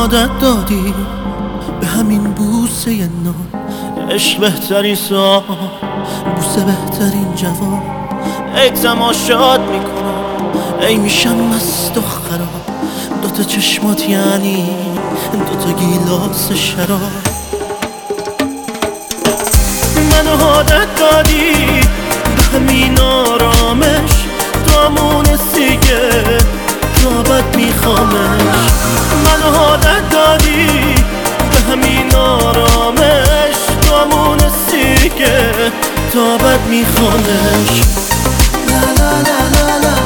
عادت دادی به همین بوسه نام، عشق بهترین سال، بوسه بهترین جواب. ای تماشات میکنم، ای میشم مست و خراب، دوتا چشمات یعنی دوتا گیلاس شراب. منو عادت دادی به همین آرامش، تو همونستی که رابط میخوامش. منو عادت دادی به همین آرامش، تو همونستی که رابط میخوامش. لا لا لا لا لا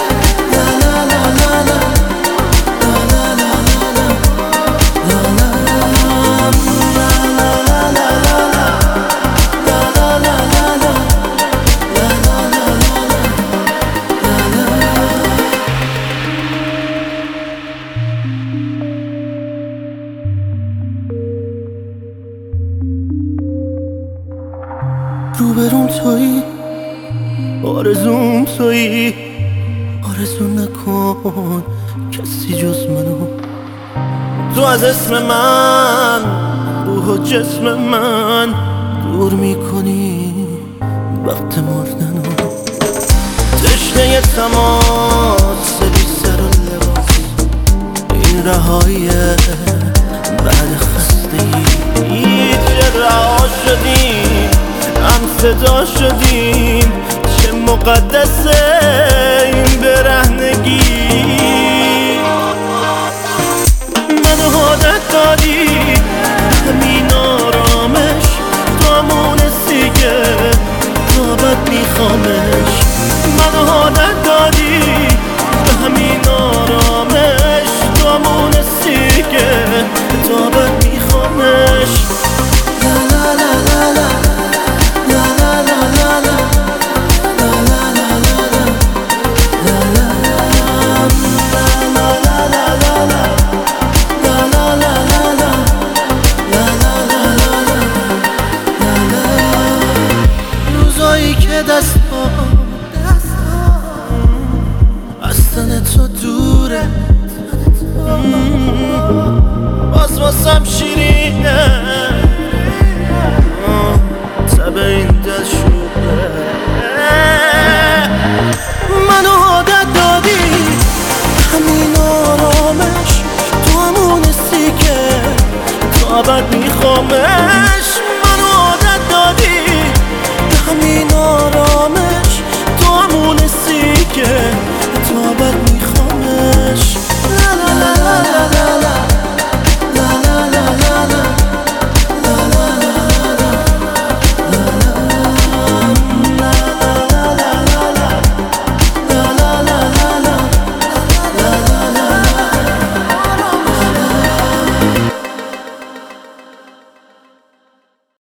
روبروم تویی، آرزوم تویی، آرزو نکن کسی جز منو. تو از اسم من، روح و جسم من دور میکنی وقت مردنو. تشنه تماس بی سر و لباس، این رهایی بعد خستگی. چه رها شدیم، هم صدا شدیم، چه مقدسه این